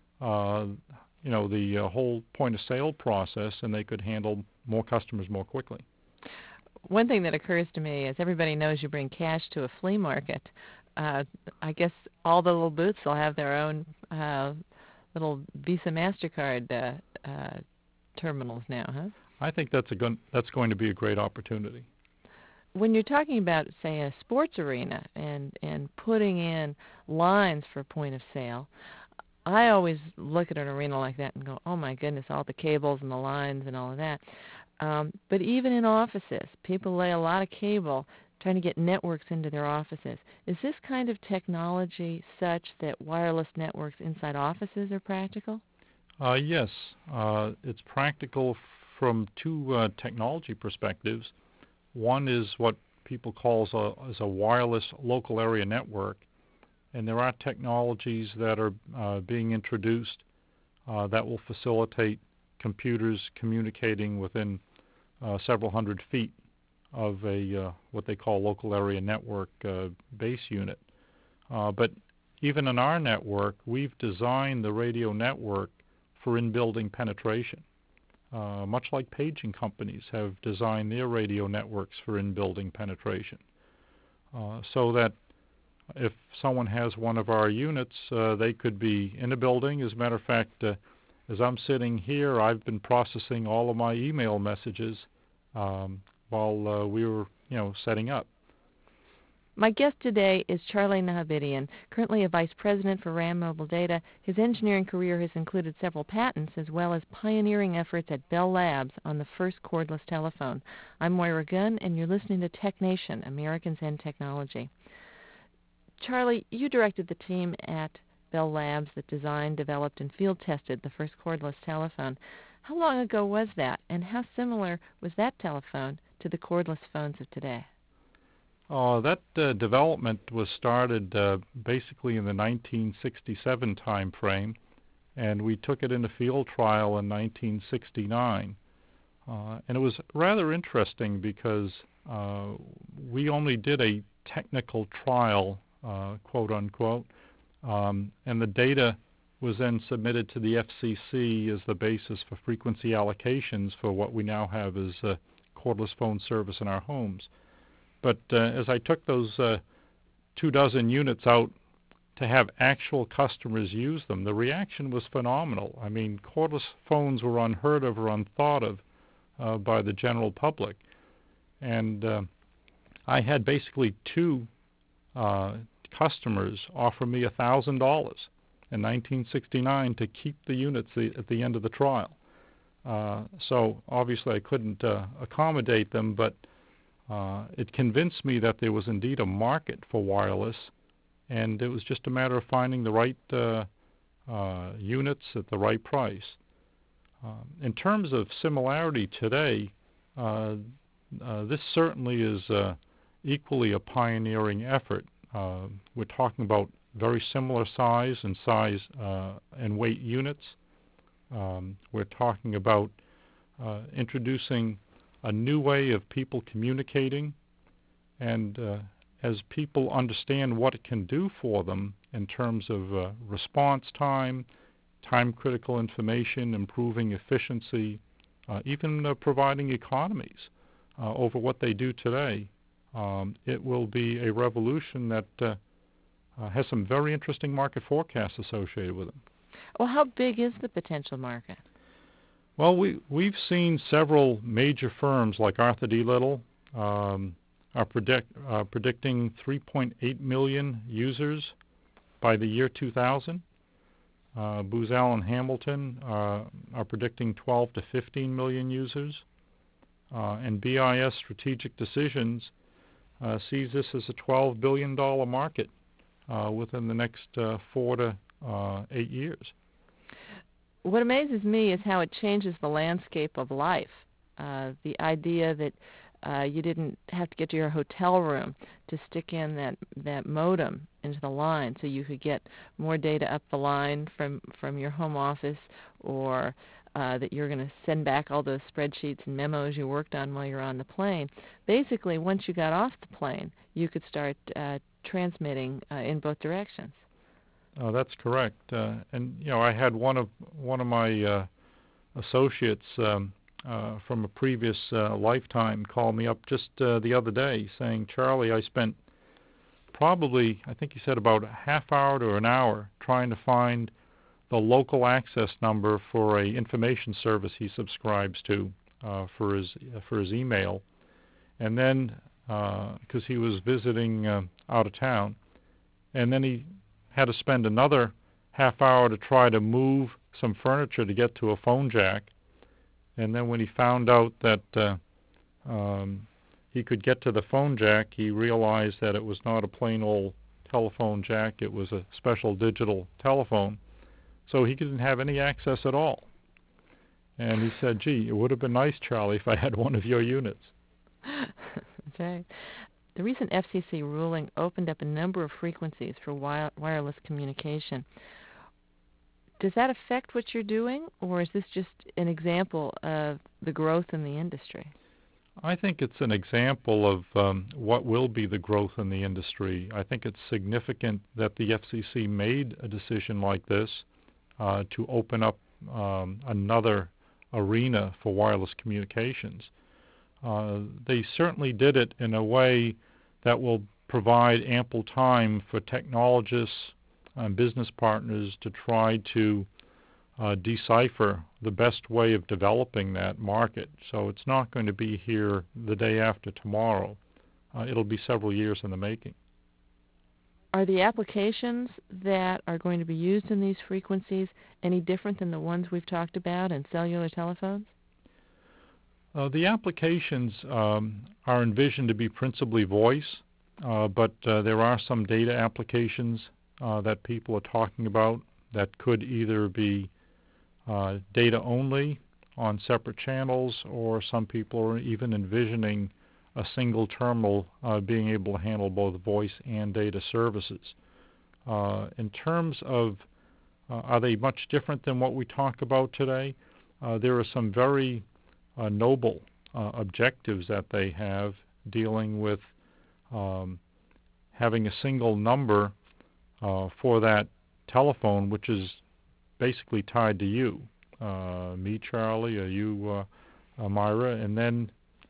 the whole point-of-sale process, and they could handle more customers more quickly. One thing that occurs to me is everybody knows you bring cash to a flea market. I guess all the little booths will have their own little Visa MasterCard terminals now, huh? I think that's going to be a great opportunity. When you're talking about, say, a sports arena and putting in lines for point of sale, I always look at an arena like that and go, oh my goodness, all the cables and the lines and all of that. But even in offices, people lay a lot of cable trying to get networks into their offices. Is this kind of technology such that wireless networks inside offices are practical? Yes. It's practical from two technology perspectives. One is what people call as a wireless local area network, and there are technologies that are being introduced that will facilitate computers communicating within several hundred feet of a what they call local area network base unit. But even in our network, we've designed the radio network for in-building penetration, much like paging companies have designed their radio networks for in-building penetration, so that if someone has one of our units, they could be in a building. As a matter of fact, as I'm sitting here, I've been processing all of my email messages while we were, setting up. My guest today is Charlie Nahabedian, currently a vice president for RAM Mobile Data. His engineering career has included several patents as well as pioneering efforts at Bell Labs on the first cordless telephone. I'm Moira Gunn, and you're listening to Tech Nation, Americans and Technology. Charlie, you directed the team at Bell Labs that designed, developed, and field-tested the first cordless telephone. How long ago was that, and how similar was that telephone to the cordless phones of today? That development was started basically in the 1967 time frame, and we took it into field trial in 1969. And it was rather interesting because we only did a technical trial, quote unquote, and the data was then submitted to the FCC as the basis for frequency allocations for what we now have as cordless phone service in our homes. But as I took those 24 units out to have actual customers use them, the reaction was phenomenal. I mean, cordless phones were unheard of or unthought of by the general public. And I had basically two customers offer me $1,000 in 1969 to keep the units at the end of the trial. So obviously I couldn't accommodate them, but it convinced me that there was indeed a market for wireless, and it was just a matter of finding the right units at the right price. In terms of similarity today, this certainly is equally a pioneering effort. We're talking about very similar size and weight units. We're talking about introducing a new way of people communicating, and as people understand what it can do for them in terms of response time, time-critical information, improving efficiency, even providing economies over what they do today, it will be a revolution that has some very interesting market forecasts associated with it. Well, how big is the potential market? Well, we've seen several major firms like Arthur D. Little are predicting 3.8 million users by the year 2000. Booz Allen Hamilton are predicting 12 to 15 million users. And BIS Strategic Decisions sees this as a $12 billion market within the next 4 to 8 years. What amazes me is how it changes the landscape of life. The idea that you didn't have to get to your hotel room to stick in that modem into the line so you could get more data up the line from your home office, or that you're going to send back all those spreadsheets and memos you worked on while you're on the plane. Basically, once you got off the plane, you could start transmitting in both directions. Oh, that's correct. And I had one of my associates from a previous lifetime call me up just the other day saying, "Charlie, I spent probably, I think he said, about a half hour to an hour trying to find the local access number for a information service he subscribes to for his email, and then because he was visiting out of town, and then he had to spend another half hour to try to move some furniture to get to a phone jack. And then when he found out that he could get to the phone jack, he realized that it was not a plain old telephone jack. It was a special digital telephone. So he didn't have any access at all. And he said, "Gee, it would have been nice, Charlie, if I had one of your units." That's right. The recent FCC ruling opened up a number of frequencies for wireless communication. Does that affect what you're doing, or is this just an example of the growth in the industry? I think it's an example of what will be the growth in the industry. I think it's significant that the FCC made a decision like this to open up another arena for wireless communications. They certainly did it in a way that will provide ample time for technologists and business partners to try to decipher the best way of developing that market. So it's not going to be here the day after tomorrow. It'll be several years in the making. Are the applications that are going to be used in these frequencies any different than the ones we've talked about in cellular telephones? The applications are envisioned to be principally voice, but there are some data applications that people are talking about that could either be data only on separate channels, or some people are even envisioning a single terminal being able to handle both voice and data services. In terms of are they much different than what we talk about today, there are some very noble objectives that they have, dealing with having a single number for that telephone, which is basically tied to you, me, Charlie, or you, Myra, and then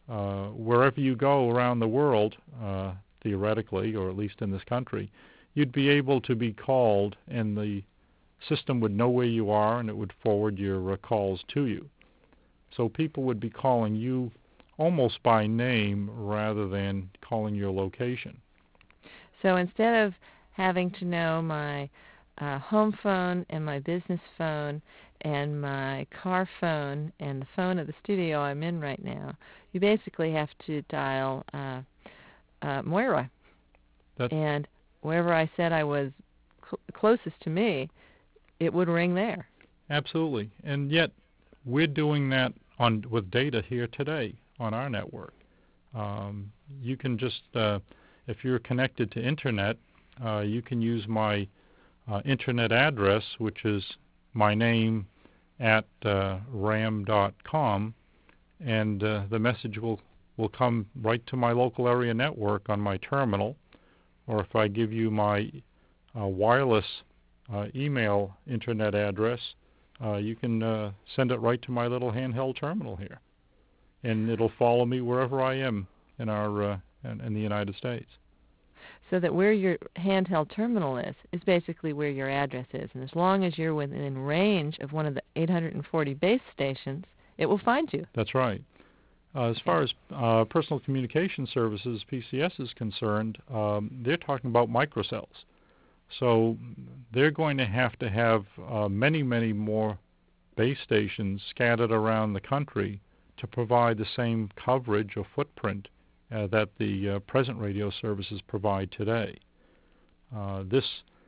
wherever you go around the world, theoretically, or at least in this country, you'd be able to be called, and the system would know where you are, and it would forward your calls to you. So people would be calling you almost by name rather than calling your location. So instead of having to know my home phone and my business phone and my car phone and the phone of the studio I'm in right now, you basically have to dial Moira. And wherever I said I was closest to me, it would ring there. Absolutely. And yet we're doing that with data here today on our network. You can just, if you're connected to Internet, you can use my Internet address, which is my name at ram.com, and the message will come right to my local area network on my terminal. Or if I give you my wireless email Internet address, you can send it right to my little handheld terminal here, and it'll follow me wherever I am in the United States. So that where your handheld terminal is basically where your address is, and as long as you're within range of one of the 840 base stations, it will find you. That's right. As far as personal communication services, PCS, is concerned, they're talking about microcells. So they're going to have many, many more base stations scattered around the country to provide the same coverage or footprint that the present radio services provide today. This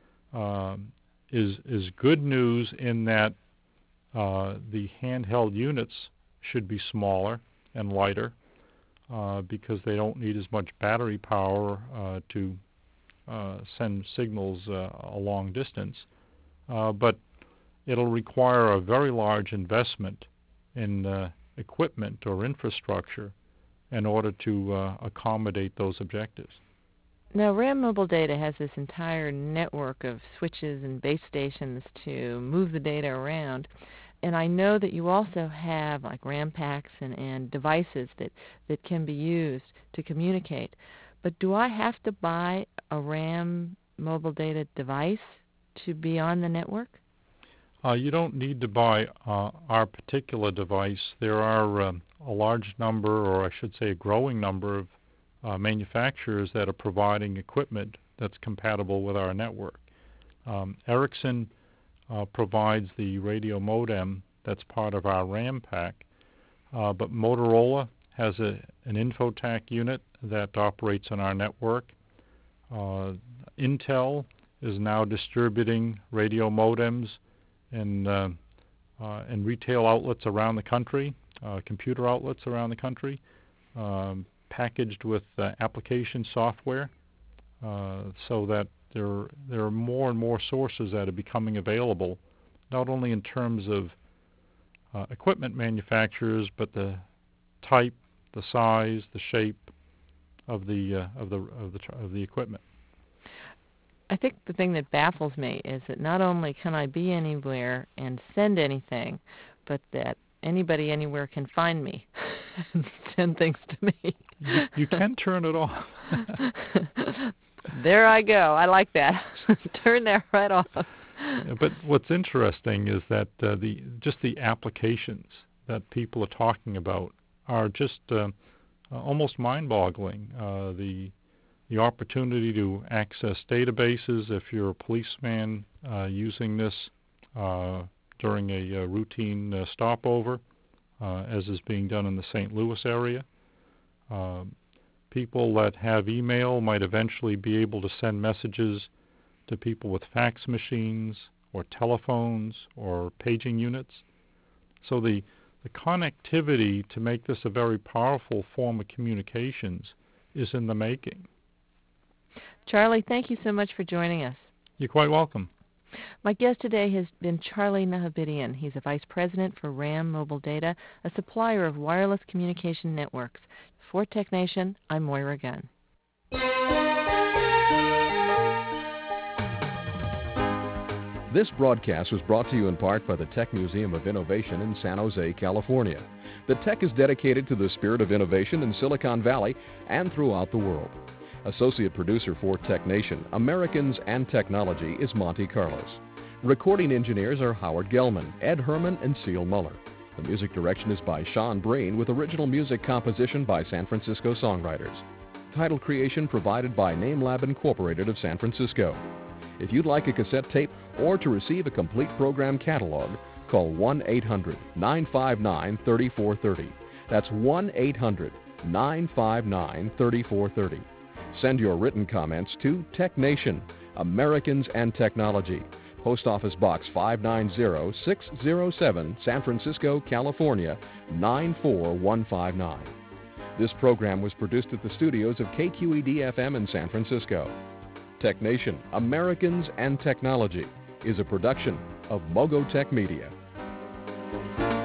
is good news in that the handheld units should be smaller and lighter because they don't need as much battery power to send signals a long distance. But it'll require a very large investment in equipment or infrastructure in order to accommodate those objectives. Now, RAM Mobile Data has this entire network of switches and base stations to move the data around. And I know that you also have like RAM packs and devices that can be used to communicate. But do I have to buy a RAM Mobile Data device to be on the network? You don't need to buy our particular device. There are a large number, or I should say a growing number, of manufacturers that are providing equipment that's compatible with our network. Ericsson provides the radio modem that's part of our RAM pack, but Motorola has an InfoTAC unit that operates on our network. Intel is now distributing radio modems in retail outlets around the country, computer outlets around the country, packaged with application software, so that there are more and more sources that are becoming available, not only in terms of equipment manufacturers, but the type, the size, the shape of the equipment. I think the thing that baffles me is that not only can I be anywhere and send anything, but that anybody anywhere can find me and send things to me. You can turn it off. There I go. I like that. Turn that right off. But what's interesting is that the applications that people are talking about are just almost mind-boggling. The opportunity to access databases if you're a policeman using this during a routine stopover, as is being done in the St. Louis area. People that have email might eventually be able to send messages to people with fax machines or telephones or paging units. So the connectivity to make this a very powerful form of communications is in the making. Charlie, thank you so much for joining us. You're quite welcome. My guest today has been Charlie Nahabedian. He's a vice president for RAM Mobile Data, a supplier of wireless communication networks. For Tech Nation, I'm Moira Gunn. This broadcast was brought to you in part by the Tech Museum of Innovation in San Jose, California. The Tech is dedicated to the spirit of innovation in Silicon Valley and throughout the world. Associate producer for Tech Nation, Americans and Technology is Monty Carlos. Recording engineers are Howard Gelman, Ed Herman, and Seal Muller. The music direction is by Sean Breen with original music composition by San Francisco songwriters. Title creation provided by NameLab Incorporated of San Francisco. If you'd like a cassette tape or to receive a complete program catalog, call 1-800-959-3430. That's 1-800-959-3430. Send your written comments to Tech Nation, Americans and Technology, Post Office Box 590607, San Francisco, California, 94159. This program was produced at the studios of KQED-FM in San Francisco. Tech Nation, Americans and Technology is a production of Mogotech Media.